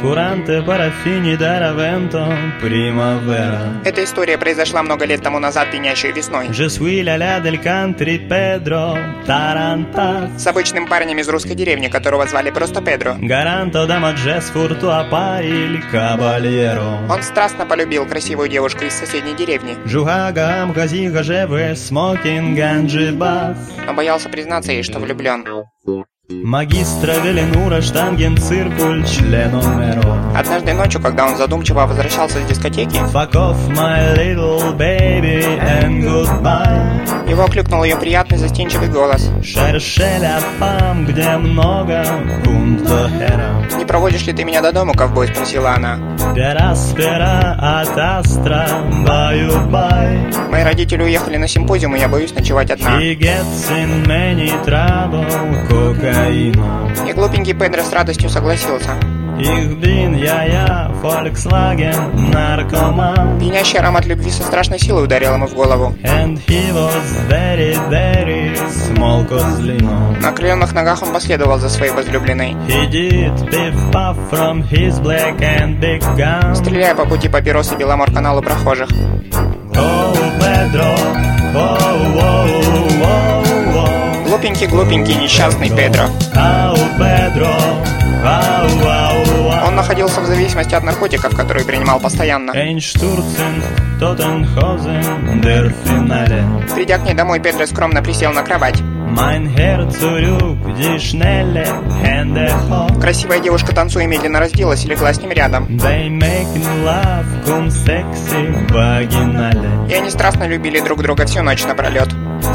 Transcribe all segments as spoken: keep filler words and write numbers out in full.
Oscurante paraffini d'aravento primavera. Эта история произошла много лет тому назад, пьянящей весной. Je suis l'aля del country Pedro Tarantas. С обычным парнем из русской деревни, которого звали просто Педро. Garanto da maggies furtua pari il cavaliero. Он страстно полюбил красивую девушку из соседней деревни. Jugaga am gaziga jeve smoking and jibas. Но боялся признаться ей, что влюблен. Магистра Веленура штанген циркуль членомеро. Однажды ночью, когда он задумчиво возвращался с дискотеки, Fuck off my little baby and goodbye. Его окликнул ее приятный застенчивый голос. Шершеля пам, где много пункто хера. «Не проводишь ли ты меня до дому, ковбой?» — спросила она. Пераспера от астра баю-бай. Мои родители уехали на симпозиум, и я боюсь ночевать одна. He gets in many trouble, кокаину. И глупенький Педро с радостью согласился. Ich bin я-я, Volkswagen, наркоман. Пьянящий аромат любви со страшной силой ударил ему в голову. And he was very, very small козлину. На окрыленных ногах он последовал за своей возлюбленной, He did piff-puff from his black and big gun. стреляя по пути папирос и Беломор-каналу прохожих. Oh, Pedro, oh, oh, oh, oh. Глупенький, глупенький, несчастный Педро. Oh, Pedro, oh, oh, oh. Он находился в зависимости от наркотиков, которые принимал постоянно. Einstürzen, Totenhausen, der Finale. Придя к ней домой, Педро скромно присел на кровать. Mein Herz zurück, die schnelle Hände hoch. Красивая девушка, танцуя, медленно разделась и легла с ним рядом. They making love, cum sexy, vaginale. И они страстно любили друг друга всю ночь напролет.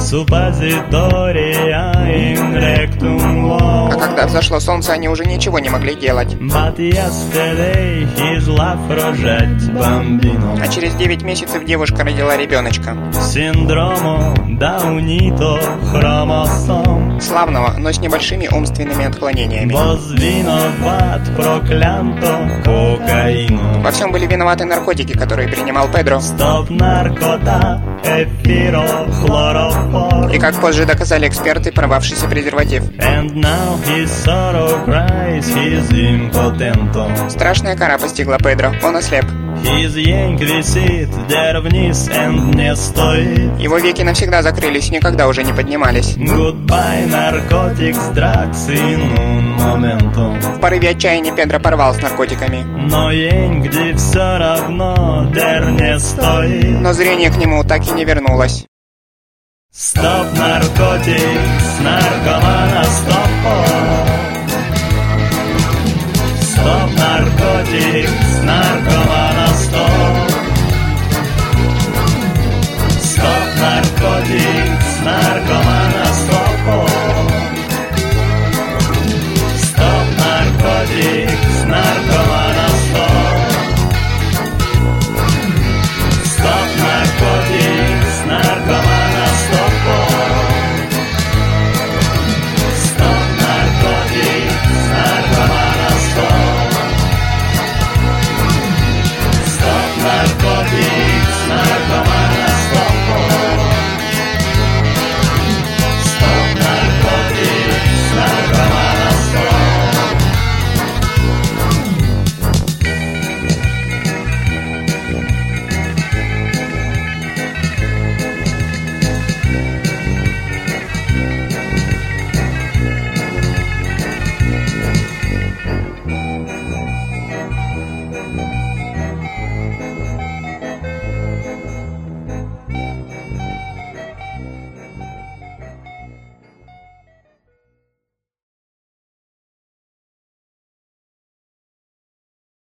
Suppositoria in rectum low. А когда взошло солнце, они уже ничего не могли делать. But yesterday his love roject bambino. А через девять месяцев девушка родила ребеночка. Синдромо Даунито хромосом. Славного, но с небольшими умственными отклонениями. Возвиноват проклянто кокаину. Во всем были виноваты наркотики, которые принимал Педро. Стоп наркота, эфиро, хлорофор. И как позже доказали эксперты, порвавшийся презерватив. And now his sorrow cries, he's impotento. Страшная кара постигла Педро, он ослеп. His янг висит, der вниз and не стоит. Его веки навсегда закрылись и никогда уже не поднимались. Goodbye, narcotics, drugs in un momento. В порыве отчаяния Педро порвал с наркотиками. Но янг все равно, der не стоит. Но зрение к нему так и не вернулось. Стоп наркотикс, наркомана, стоп.